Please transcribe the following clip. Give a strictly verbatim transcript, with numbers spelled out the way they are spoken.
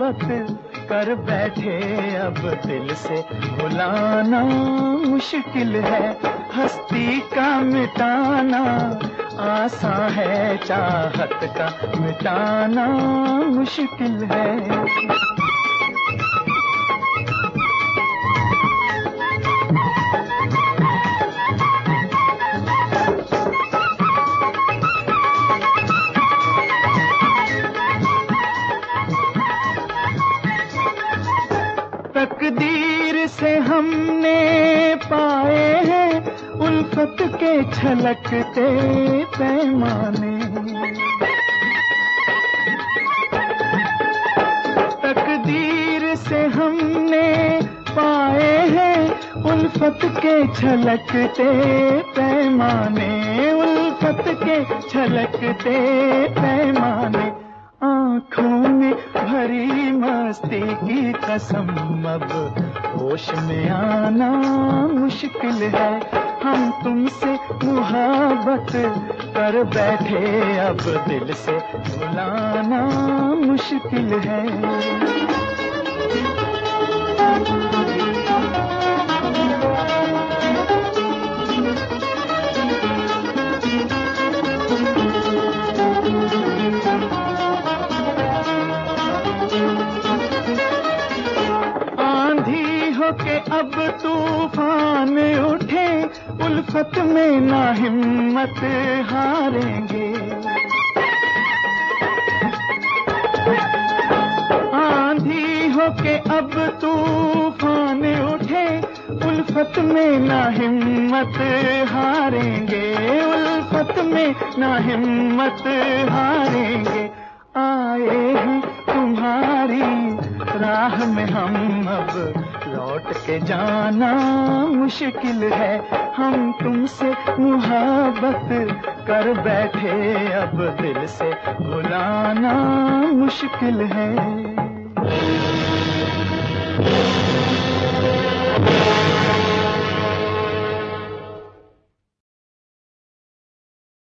मुहाबत कर बैठे, अब दिल से भुलाना मुश्किल है। हस्ती का मिटाना आसान है, चाहत का मिटाना मुश्किल है। तकदीर से हमने पाए हैं उल्फत के छलकते पैमाने। तकदीर से हमने पाए हैं उल्फत के छलकते पैमाने, उल्फत के छलकते पैमाने। आँखों में भरी मस्ती की कसम, अब होश में आना मुश्किल है। हम तुमसे मुहाबत कर बैठे, अब दिल से भुलाना मुश्किल है। के अब तूफान उठे, उल्फत में ना हिम्मत हारेंगे। आंधी हो के अब तूफान उठे, उल्फत में ना हिम्मत हारेंगे, उल्फत में ना हिम्मत हारेंगे। आए हैं तुम्हारी राह में हम, अब लौट के जाना मुश्किल है। हम तुमसे मुहाबत कर बैठे, अब दिल से भुलाना मुश्किल है।